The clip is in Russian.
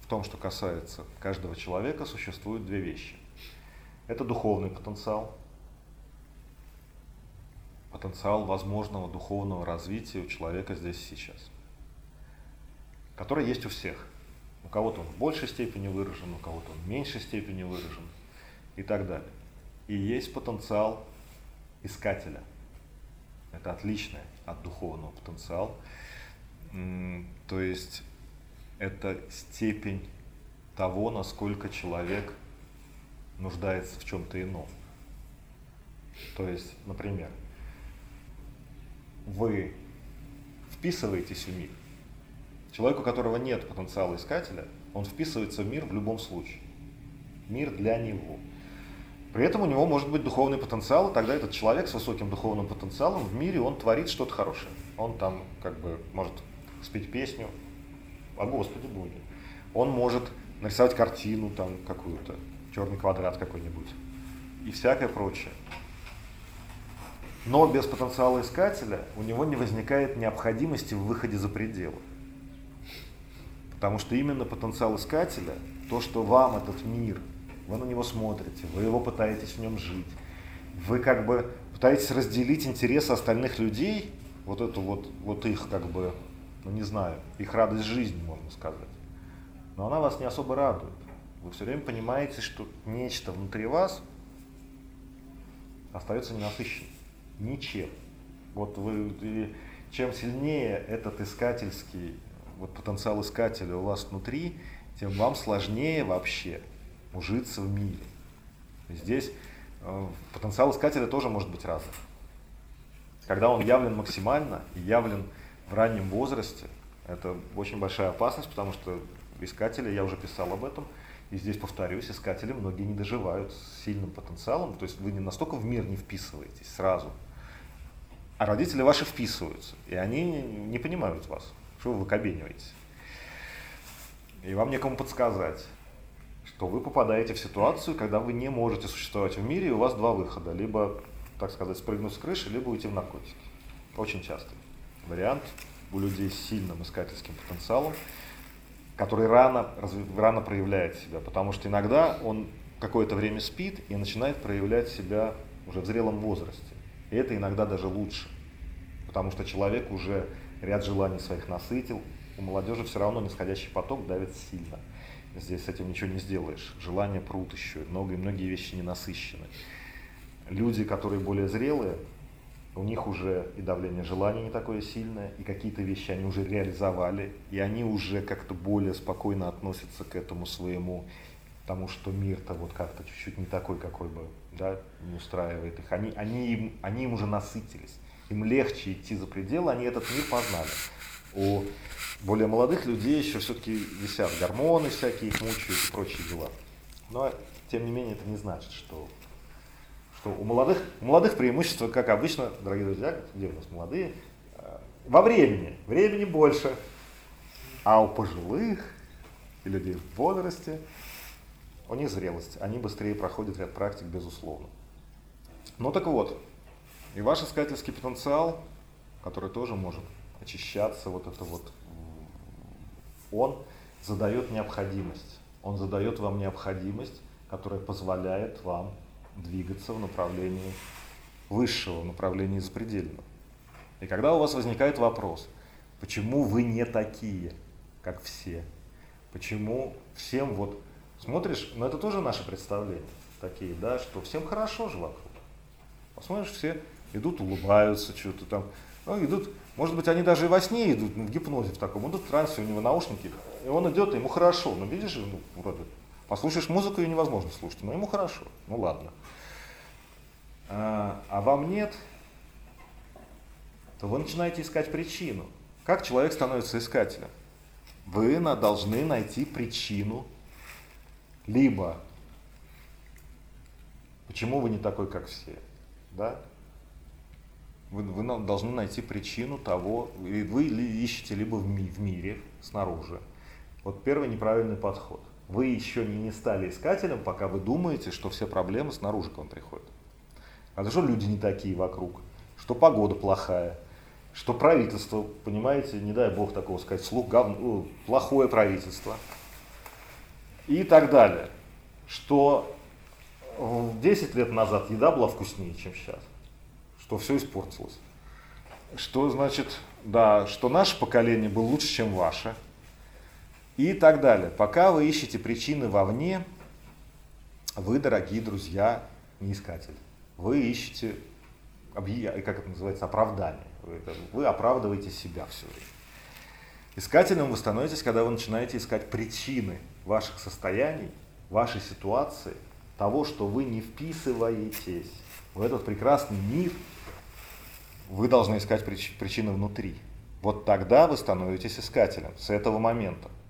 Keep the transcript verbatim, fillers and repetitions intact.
том, что касается каждого человека, существуют две вещи. Это духовный потенциал, потенциал возможного духовного развития у человека здесь и сейчас, который есть у всех. У кого-то он в большей степени выражен, у кого-то он в меньшей степени выражен и так далее. И есть потенциал искателя. Это отличное от духовного потенциала. То есть это степень того, насколько человек нуждается в чем-то ином. То есть, например, вы вписываетесь в мир. Человек, у которого нет потенциала искателя, он вписывается в мир в любом случае. Мир для него. При этом у него может быть духовный потенциал, и тогда этот человек с высоким духовным потенциалом в мире, он творит что-то хорошее. Он там как бы может спеть песню о Господе Боге. Он может нарисовать картину там какую-то, черный квадрат какой-нибудь и всякое прочее. Но без потенциала искателя у него не возникает необходимости в выходе за пределы. Потому что именно потенциал искателя, то, что вам этот мир, вы на него смотрите, вы его пытаетесь в нем жить, вы как бы пытаетесь разделить интересы остальных людей, вот эту вот, вот их как бы, ну не знаю, их радость жизни, можно сказать. Но она вас не особо радует. Вы все время понимаете, что нечто внутри вас остается ненасыщенным. Ничем. Вот вы, чем сильнее этот искательский, вот потенциал искателя у вас внутри, тем вам сложнее вообще ужиться в мире. Здесь э, потенциал искателя тоже может быть разным. Когда он явлен максимально и явлен в раннем возрасте, это очень большая опасность, потому что искатели, я уже писал об этом, и здесь повторюсь, искатели многие не доживают с сильным потенциалом, то есть вы не настолько в мир не вписываетесь сразу, а родители ваши вписываются, и они не понимают вас, что вы выкобениваетесь. И вам некому подсказать, что вы попадаете в ситуацию, когда вы не можете существовать в мире, и у вас два выхода. Либо, так сказать, спрыгнуть с крыши, либо уйти в наркотики. Очень частый вариант у людей с сильным искательским потенциалом, который рано, рано проявляет себя. Потому что иногда он какое-то время спит и начинает проявлять себя уже в зрелом возрасте. И это иногда даже лучше. Потому что человек уже ряд желаний своих насытил. У молодежи все равно нисходящий поток давит сильно. Здесь с этим ничего не сделаешь. Желания прут еще, много и многие вещи не насыщены. Люди, которые более зрелые, у них уже и давление желаний не такое сильное, и какие-то вещи они уже реализовали, и они уже как-то более спокойно относятся к этому своему, тому, что мир-то вот как-то чуть-чуть не такой, какой бы, да, не устраивает их. Они, они, им, они им уже насытились. Им легче идти за пределы, они этот мир познали. У более молодых людей еще все-таки висят гормоны всякие, их мучают и прочие дела. Но, тем не менее, это не значит, что, что у, молодых, у молодых преимущество, как обычно, дорогие друзья, где у нас молодые, во времени. Времени больше. А у пожилых и людей в возрасте у них зрелость. Они быстрее проходят ряд практик, безусловно. Ну так вот, и ваш искательский потенциал, который тоже может очищаться, вот это вот, он задает необходимость. Он задает вам необходимость, которая позволяет вам двигаться в направлении высшего, в направлении запредельного. И когда у вас возникает вопрос, почему вы не такие, как все, почему всем вот, смотришь, ну это тоже наше представление, такие, да, что всем хорошо же вокруг. Посмотришь, все идут, улыбаются, что-то там, ну, идут, может быть, они даже и во сне идут, ну, в гипнозе в таком, идут в трансе, у него наушники, и он идет, и ему хорошо, ну, видишь, ну, вроде, послушаешь музыку, ее невозможно слушать, но ему хорошо, ну, ладно. А, а вам нет, то вы начинаете искать причину. Как человек становится искателем? Вы на, должны найти причину, либо почему вы не такой, как все, да? Вы, вы должны найти причину того, и вы ищете либо в, ми, в мире, снаружи. Вот первый неправильный подход. Вы еще не, не стали искателем, пока вы думаете, что все проблемы снаружи к вам приходят. А то что люди не такие вокруг, что погода плохая, что правительство, понимаете, не дай бог такого сказать, слух говно, плохое правительство. и так далее. Что десять лет назад еда была вкуснее, чем сейчас, что все испортилось. Что значит, да, что наше поколение было лучше, чем ваше, и так далее. Пока вы ищете причины вовне, вы, дорогие друзья, не искатели. Вы ищете, как это называется, оправдание. Вы, вы оправдываете себя все время. Искателем вы становитесь, когда вы начинаете искать причины ваших состояний, вашей ситуации, того, что вы не вписываетесь в этот прекрасный мир. Вы должны искать причины внутри. Вот тогда вы становитесь искателем, с этого момента.